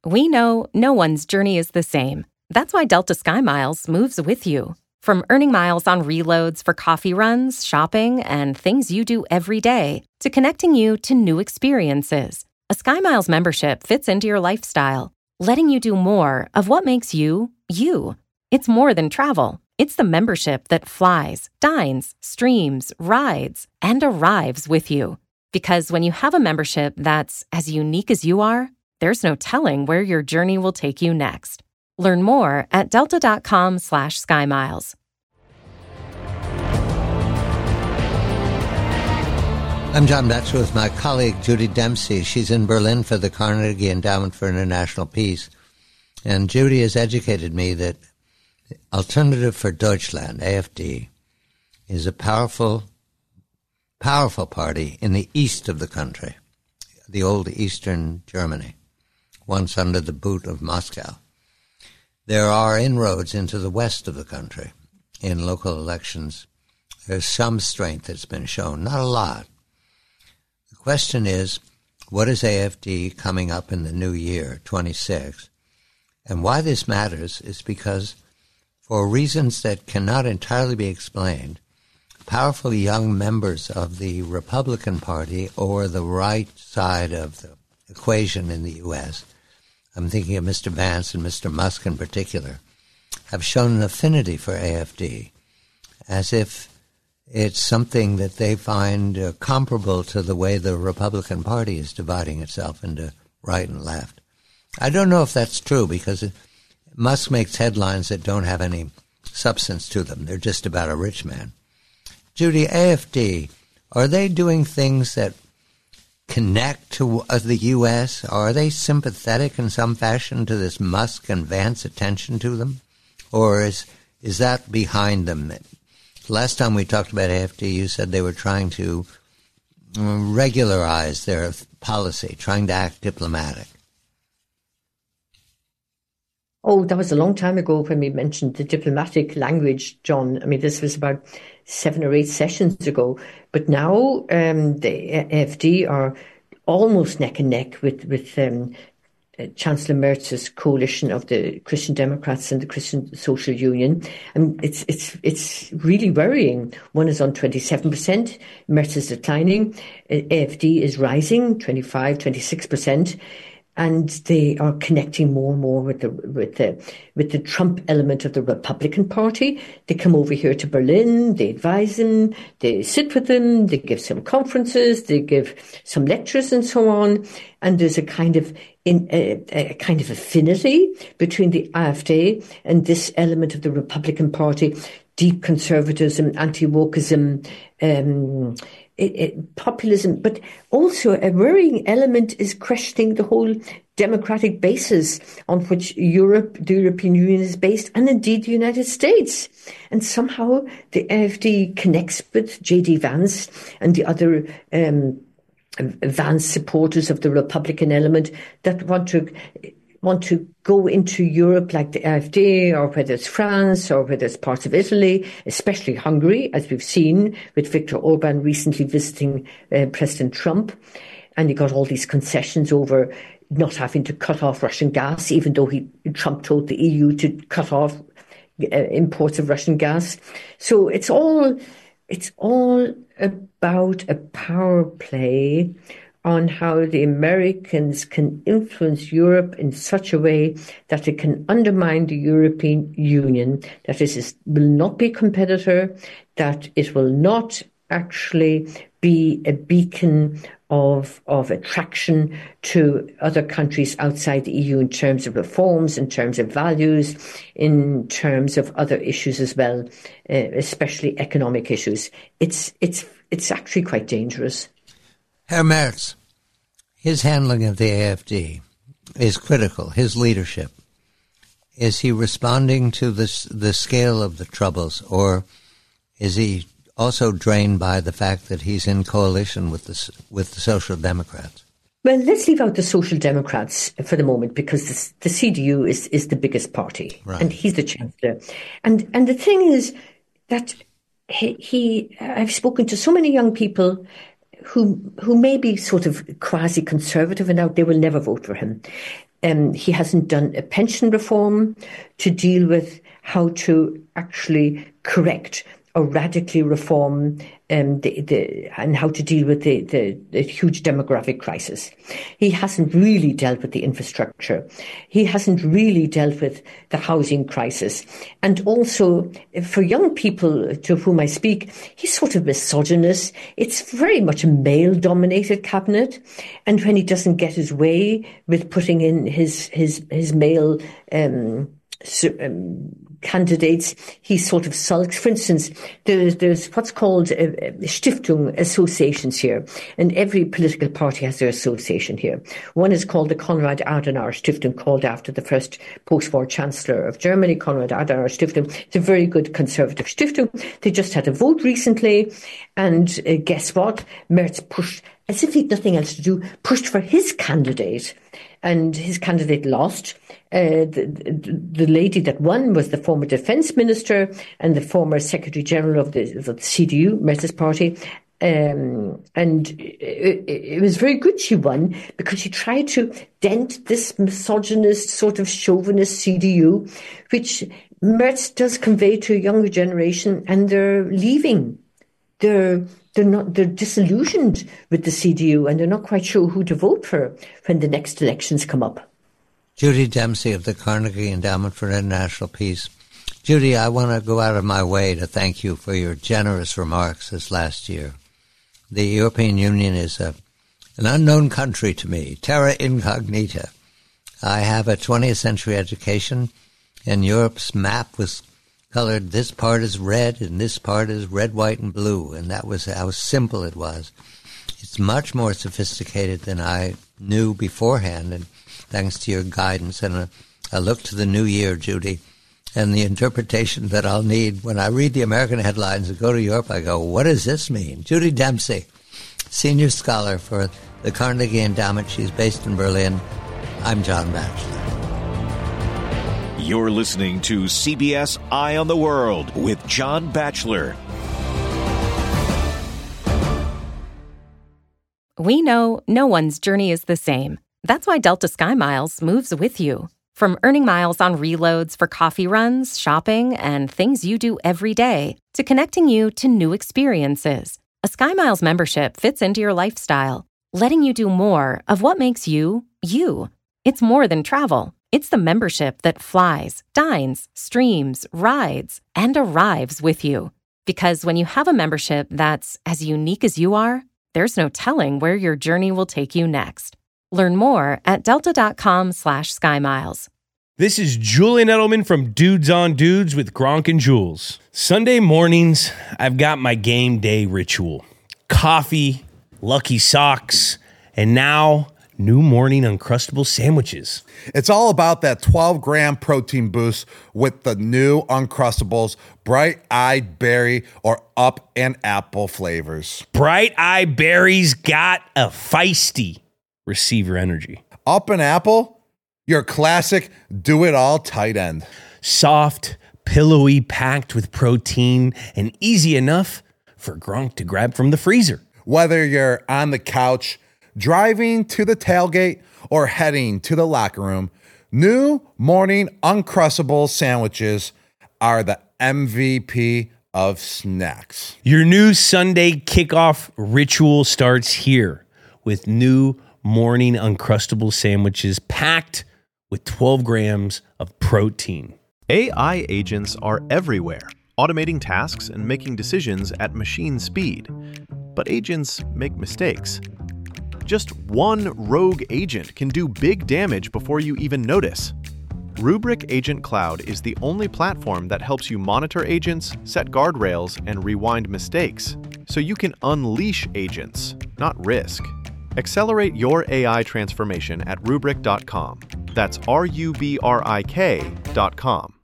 We know no one's journey is the same. That's why Delta SkyMiles moves with you. From earning miles on reloads for coffee runs, shopping, and things you do every day, to connecting you to new experiences, a SkyMiles membership fits into your lifestyle, letting you do more of what makes you, you. It's more than travel. It's the membership that flies, dines, streams, rides, and arrives with you. Because when you have a membership that's as unique as you are, there's no telling where your journey will take you next. Learn more at delta.com/SkyMiles. I'm John Batchelor with my colleague Judy Dempsey. She's in Berlin for the Carnegie Endowment for International Peace. And Judy has educated me that Alternative for Deutschland, AfD, is a powerful party in the east of the country, the old Eastern Germany, once under the boot of Moscow. There are inroads into the west of the country in local elections. There's some strength that's been shown, not a lot. The question is, what is AfD coming up in the new year, 26? And why this matters is because, for reasons that cannot entirely be explained, powerful young members of the Republican Party or the right side of the equation in the U.S., I'm thinking of Mr. Vance and Mr. Musk in particular, have shown an affinity for AfD, as if it's something that they find comparable to the way the Republican Party is dividing itself into right and left. I don't know if that's true, because Musk makes headlines that don't have any substance to them. They're just about a rich man. Judy, AfD, are they doing things that connect to the U.S.? Are they sympathetic in some fashion to this Musk and Vance attention to them? Or is that behind them? Last time we talked about AfD, you said they were trying to regularize their policy, trying to act diplomatic. Oh, that was a long time ago when we mentioned the diplomatic language, John. I mean, this was about 7 or 8 sessions ago. But now the AfD are almost neck and neck with Chancellor Merz's coalition of the Christian Democrats and the Christian Social Union. And it's really worrying. One is on 27%, Merz is declining, AfD is rising, 25, 26%. And they are connecting more and more with the Trump element of the Republican Party. They come over here to Berlin, they advise them, they sit with them, they give some conferences, they give some lectures and so on. And there's a kind of affinity between the AfD and this element of the Republican Party, deep conservatism, anti-wokeism, populism, but also a worrying element is questioning the whole democratic basis on which the European Union is based, and indeed the United States. And somehow the AfD connects with J.D. Vance and the other Vance supporters of the Republican element that want to go into Europe like the AfD, or whether it's France, or whether it's parts of Italy, especially Hungary, as we've seen with Viktor Orban recently visiting President Trump. And he got all these concessions over not having to cut off Russian gas, even though Trump told the EU to cut off imports of Russian gas. So it's all about a power play on how the Americans can influence Europe in such a way that it can undermine the European Union, that it will not be a competitor, that it will not actually be a beacon of attraction to other countries outside the EU in terms of reforms, in terms of values, in terms of other issues as well, especially economic issues. It's actually quite dangerous. Herr Merz, his handling of the AfD is critical, his leadership. Is he responding to the scale of the troubles, or is he also drained by the fact that he's in coalition with the Social Democrats? Well, let's leave out the Social Democrats for the moment, because the CDU is the biggest party, right, and he's the chancellor. And the thing is that I've spoken to so many young people who may be sort of quasi-conservative, and now they will never vote for him. He hasn't done a pension reform to deal with how to actually correct or radically reform and how to deal with the huge demographic crisis. He hasn't really dealt with the infrastructure. He hasn't really dealt with the housing crisis. And also, for young people to whom I speak, he's sort of misogynist. It's very much a male-dominated cabinet. And when he doesn't get his way with putting in his male candidates, he sort of sulks. For instance, there's what's called Stiftung associations here, and every political party has their association here. One is called the Konrad Adenauer Stiftung, called after the first post-war Chancellor of Germany, Konrad Adenauer Stiftung. It's a very good conservative Stiftung. They just had a vote recently, and guess what? Merz pushed, as if he'd nothing else to do, pushed for his candidate, and his candidate lost. The lady that won was the former defense minister and the former secretary general of the CDU, Merz's party. And it was very good she won, because she tried to dent this misogynist, sort of chauvinist CDU, which Merz does convey to a younger generation, and they're leaving. They're disillusioned with the CDU, and they're not quite sure who to vote for when the next elections come up. Judy Dempsey of the Carnegie Endowment for International Peace. Judy, I want to go out of my way to thank you for your generous remarks this last year. The European Union is an unknown country to me, terra incognita. I have a 20th century education, and Europe's map was colored, this part is red and this part is red, white, and blue, and that was how simple it was. It's much more sophisticated than I knew beforehand, and thanks to your guidance. And I look to the new year, Judy, and the interpretation that I'll need when I read the American headlines and go to Europe. I go, what does this mean? Judy Dempsey, senior scholar for the Carnegie Endowment. She's based in Berlin. I'm John Batchelor. You're listening to CBS Eye on the World with John Batchelor. We know no one's journey is the same. That's why Delta SkyMiles moves with you. From earning miles on reloads for coffee runs, shopping, and things you do every day, to connecting you to new experiences. A SkyMiles membership fits into your lifestyle, letting you do more of what makes you, you. It's more than travel. It's the membership that flies, dines, streams, rides, and arrives with you. Because when you have a membership that's as unique as you are, there's no telling where your journey will take you next. Learn more at delta.com/SkyMiles. This is Julian Edelman from Dudes on Dudes with Gronk and Jules. Sunday mornings, I've got my game day ritual. Coffee, Lucky Socks, and now new morning Uncrustable sandwiches. It's all about that 12-gram protein boost with the new Uncrustables Bright-Eyed Berry or Up and Apple flavors. Bright-Eyed Berry's got a feisty receiver energy. Up and Apple, your classic do-it-all tight end. Soft, pillowy, packed with protein, and easy enough for Gronk to grab from the freezer. Whether you're on the couch, driving to the tailgate, or heading to the locker room, new morning Uncrustable sandwiches are the MVP of snacks. Your new Sunday kickoff ritual starts here with new morning Uncrustable sandwiches packed with 12 grams of protein. AI agents are everywhere, automating tasks and making decisions at machine speed. But agents make mistakes. Just one rogue agent can do big damage before you even notice. Rubrik Agent Cloud is the only platform that helps you monitor agents, set guardrails, and rewind mistakes, so you can unleash agents, not risk. Accelerate your AI transformation at Rubrik.com. That's RUBRIK.com.